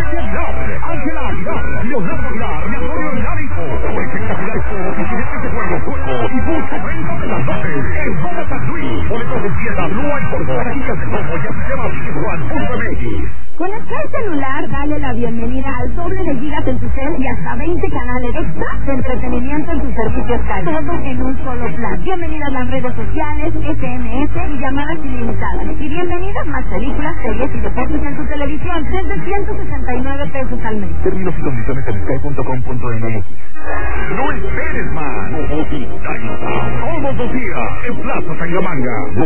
Ángela Aguilar, Leonardo Aguilar y Antonio Larico. Con espectaculares juegos, incidentes de juego, y mucho evento de las 12. En Goma San Luis. Boletos en tienda Blue and Corvo. Taquillas de Como y sistema Juan.mx. Con el celular, dale la bienvenida al doble de gigas en tu cel y hasta 20 canales extra de entretenimiento en tus servicios Sky. Todo en un solo plan. Bienvenidas las redes sociales, SMS y llamadas ilimitadas. Y bienvenidas más películas, series y deportes en tu televisión desde 169 pesos al mes. Términos y condiciones en sky.com.mx. No esperes más. Todos los días en Plaza Tangamanga.